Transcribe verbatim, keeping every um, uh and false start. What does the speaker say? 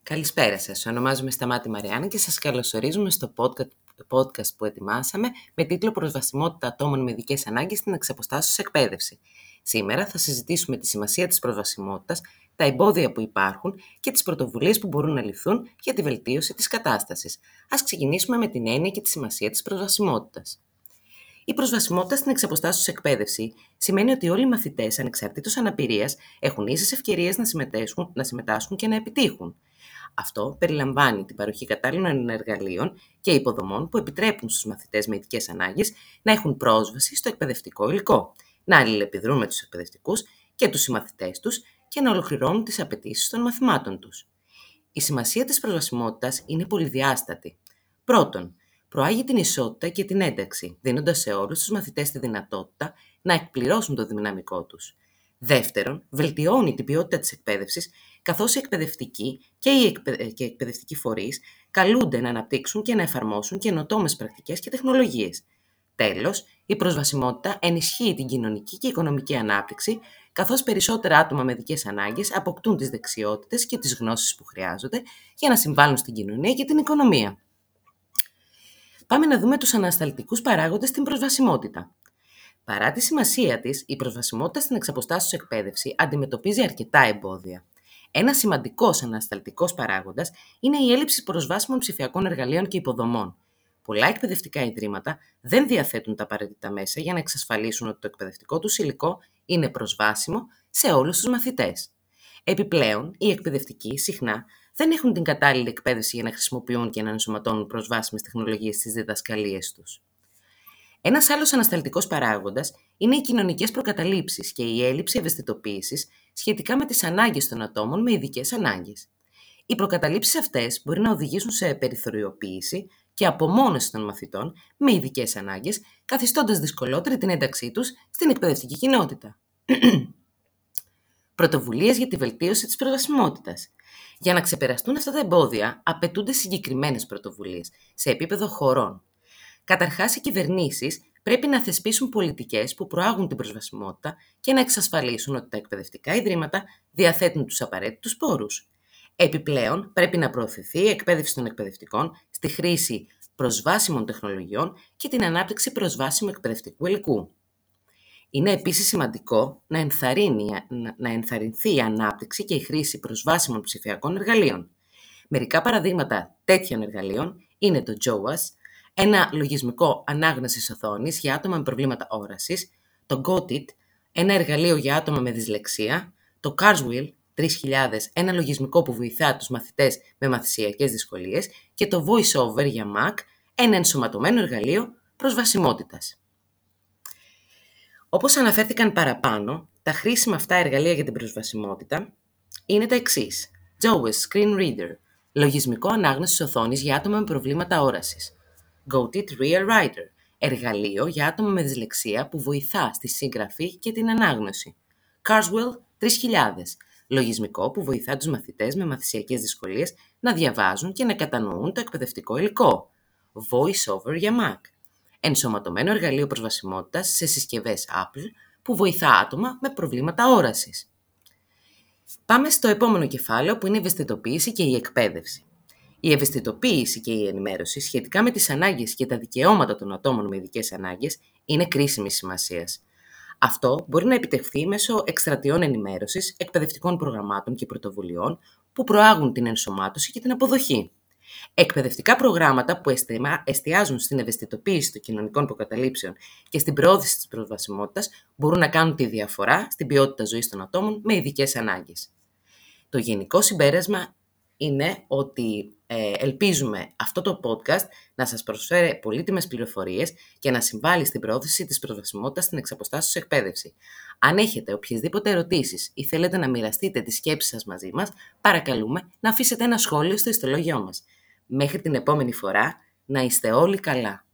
Καλησπέρα σας. Ονομάζομαι Σταμάτη Μαριάννα και σας καλωσορίζουμε στο podcast, podcast που ετοιμάσαμε με τίτλο «Προσβασιμότητα ατόμων με ειδικές ανάγκες στην εξαποστάσεως εκπαίδευση». Σήμερα θα συζητήσουμε τη σημασία της προσβασιμότητας, τα εμπόδια που υπάρχουν και τις πρωτοβουλίες που μπορούν να ληφθούν για τη βελτίωση της κατάστασης. Ας ξεκινήσουμε με την έννοια και τη σημασία της προσβασιμότητας. Η προσβασιμότητα στην εξαποστάσεως εκπαίδευση σημαίνει ότι όλοι οι μαθητές, ανεξαρτήτως αναπηρίας, έχουν ίσες ευκαιρίες να συμμετάσχουν, να συμμετάσχουν και να επιτύχουν. Αυτό περιλαμβάνει την παροχή κατάλληλων εργαλείων και υποδομών που επιτρέπουν στους μαθητές με ειδικές ανάγκες να έχουν πρόσβαση στο εκπαιδευτικό υλικό, να αλληλεπιδρούν με τους εκπαιδευτικούς και τους συμμαθητές τους και να ολοκληρώνουν τις απαιτήσεις των μαθημάτων τους. Η σημασία της προσβασιμότητας είναι πολυδιάστατη. Πρώτον, προάγει την ισότητα και την ένταξη, δίνοντας σε όλους τους μαθητές τη δυνατότητα να εκπληρώσουν το δυναμικό τους. Δεύτερον, βελτιώνει την ποιότητα της εκπαίδευσης, καθώς οι εκπαιδευτικοί και οι εκπαι... και εκπαιδευτικοί φορείς καλούνται να αναπτύξουν και να εφαρμόσουν καινοτόμες πρακτικές και τεχνολογίες. Τέλος, η προσβασιμότητα ενισχύει την κοινωνική και οικονομική ανάπτυξη, καθώς περισσότερα άτομα με ειδικές ανάγκες αποκτούν τις δεξιότητες και τις γνώσεις που χρειάζονται για να συμβάλλουν στην κοινωνία και την οικονομία. Πάμε να δούμε τους ανασταλτικούς παράγοντες στην προσβασιμότητα. Παρά τη σημασία της, η προσβασιμότητα στην εξαποστάσεως εκπαίδευση αντιμετωπίζει αρκετά εμπόδια. Ένα σημαντικός ανασταλτικός παράγοντας είναι η έλλειψη προσβάσιμων ψηφιακών εργαλείων και υποδομών. Πολλά εκπαιδευτικά ιδρύματα δεν διαθέτουν τα απαραίτητα μέσα για να εξασφαλίσουν ότι το εκπαιδευτικό τους υλικό είναι προσβάσιμο σε όλους τους μαθητές. Επιπλέον, οι εκπαιδευτικοί συχνά δεν έχουν την κατάλληλη εκπαίδευση για να χρησιμοποιούν και να ενσωματώνουν προσβάσιμες τεχνολογίες στις διδασκαλίες τους. Ένας άλλος ανασταλτικός παράγοντας είναι οι κοινωνικές προκαταλήψεις και η έλλειψη ευαισθητοποίησης σχετικά με τις ανάγκες των ατόμων με ειδικές ανάγκες. Οι προκαταλήψεις αυτές μπορεί να οδηγήσουν σε περιθωριοποίηση και απομόνωση των μαθητών με ειδικές ανάγκες, καθιστώντας δυσκολότερη την ένταξή τους στην εκπαιδευτική κοινότητα. Πρωτοβουλίες για τη βελτίωση της προσβασιμότητας. Για να ξεπεραστούν αυτά τα εμπόδια, απαιτούνται συγκεκριμένες πρωτοβουλίες σε επίπεδο χωρών. Καταρχάς, οι κυβερνήσεις πρέπει να θεσπίσουν πολιτικές που προάγουν την προσβασιμότητα και να εξασφαλίσουν ότι τα εκπαιδευτικά ιδρύματα διαθέτουν τους απαραίτητους πόρους. Επιπλέον, πρέπει να προωθηθεί η εκπαίδευση των εκπαιδευτικών στη χρήση προσβάσιμων τεχνολογιών και την ανάπτυξη προσβάσιμου εκπαιδευτικού υλικού. Είναι επίσης σημαντικό να, ενθαρρύνει, να ενθαρρυνθεί η ανάπτυξη και η χρήση προσβάσιμων ψηφιακών εργαλείων. Μερικά παραδείγματα τέτοιων εργαλείων είναι το τζόας, ένα λογισμικό ανάγνωσης οθόνης για άτομα με προβλήματα όρασης, το Gotit, ένα εργαλείο για άτομα με δυσλεξία, το Carswheel τρεις χιλιάδες, ένα λογισμικό που βοηθά τους μαθητές με μαθησιακές δυσκολίες και το VoiceOver για Mac, ένα ενσωματωμένο εργαλείο προσβασιμότητας. Όπως αναφέρθηκαν παραπάνω, τα χρήσιμα αυτά εργαλεία για την προσβασιμότητα είναι τα εξής. τζόας Screen Reader, λογισμικό ανάγνωσης οθόνης για άτομα με προβλήματα όρασης. Gotit Real Writer, εργαλείο για άτομα με δυσλεξία που βοηθά στη σύγγραφη και την ανάγνωση. Carswheel τρεις χιλιάδες, λογισμικό που βοηθά τους μαθητές με μαθησιακές δυσκολίες να διαβάζουν και να κατανοούν το εκπαιδευτικό υλικό. VoiceOver για Mac, ενσωματωμένο εργαλείο προσβασιμότητας σε συσκευές Apple που βοηθά άτομα με προβλήματα όρασης. Πάμε στο επόμενο κεφάλαιο που είναι η ευαισθητοποίηση και η εκπαίδευση. Η ευαισθητοποίηση και η ενημέρωση σχετικά με τις ανάγκες και τα δικαιώματα των ατόμων με ειδικές ανάγκες είναι κρίσιμης σημασίας. Αυτό μπορεί να επιτευχθεί μέσω εκστρατιών ενημέρωσης, εκπαιδευτικών προγραμμάτων και πρωτοβουλειών που προάγουν την ενσωμάτωση και την αποδοχή. Εκπαιδευτικά προγράμματα που εστιάζουν στην ευαισθητοποίηση των κοινωνικών προκαταλήψεων και στην προώθηση της προσβασιμότητας μπορούν να κάνουν τη διαφορά στην ποιότητα ζωής των ατόμων με ειδικές ανάγκες. Το γενικό συμπέρασμα είναι ότι ε, ελπίζουμε αυτό το podcast να σας προσφέρει πολύτιμες πληροφορίες και να συμβάλλει στην προώθηση της προσβασιμότητας στην εξαποστάσεως εκπαίδευση. Αν έχετε οποιασδήποτε ερωτήσεις ή θέλετε να μοιραστείτε τις σκέψεις σας μαζί μας, παρακαλούμε να αφήσετε ένα σχόλιο στο ιστολόγιό μας. Μέχρι την επόμενη φορά, να είστε όλοι καλά.